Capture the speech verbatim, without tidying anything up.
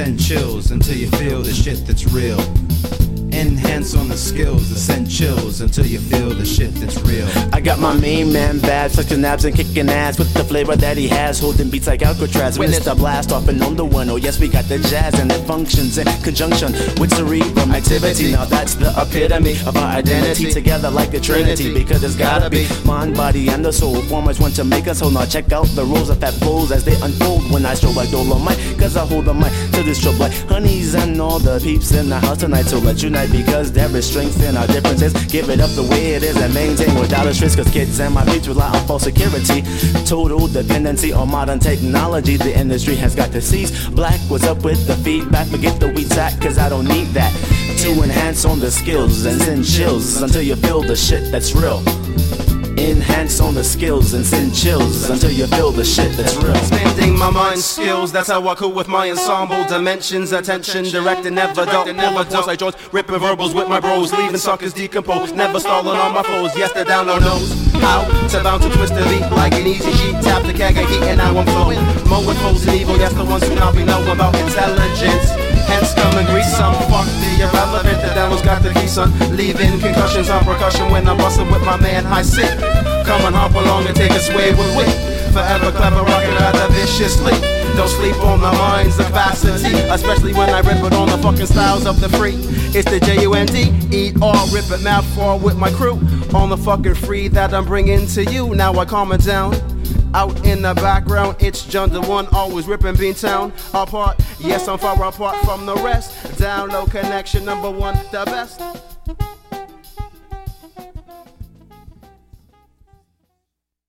send chills until you feel the shit that's real. Enhance on the skills to send chills until you feel the shit that's real. I got my main man bad, flexing abs and kicking ass with the flavor that he has, holding beats like Alcatraz. When it's the blast off and on the one, oh yes, we got the jazz and it functions in conjunction with cerebral activity. Now that's the epitome of our identity, together like the Trinity, because it's gotta be mind, body, and the soul. Formers want to make us whole. Now check out the rules of fat bulls as they unfold when I stroll like Dolomite, cause I hold the mic to this strobe like honeys and all the peeps in the house tonight. So let you know because there is strength in our differences. Give it up the way it is and maintain without a stress, cause kids and my peeps rely on false security. Total dependency on modern technology. The industry has got to cease. Black, what's up with the feedback? Forget the weed sack, cause I don't need that. To enhance on the skills and send chills until you feel the shit that's real. Enhance on the skills and send chills until you feel the shit that's real. Expanding my mind skills, that's how I cool with my ensemble. Dimensions, attention, direct and never dull. Never force I joints, ripping verbals with my bros, leaving suckers decomposed. Never stalling on my flows, yes they're down on nose. How to bounce to twist the beat like an easy sheet. Tap the keg and heat and now I'm flowing. Mowing foes and evil, yes the ones who now be know about intelligence. Hence come and grease some, fuck the irrelevant. The devil's got the key son, leaving concussions on percussion when I'm busting with my man high sick. Come and hop along and take a sway with wit. Forever clever, rockin' rather viciously. Don't sleep on my mind's capacity, especially when I rip it on the fucking styles of the free. It's the J U N D, eat all, rip it, map fall with my crew. On the fucking free that I'm bringing to you. Now I calm it down. Out in the background, it's John the One, always ripping Beantown apart. Yes, I'm far apart from the rest. Down low connection, number one, the best.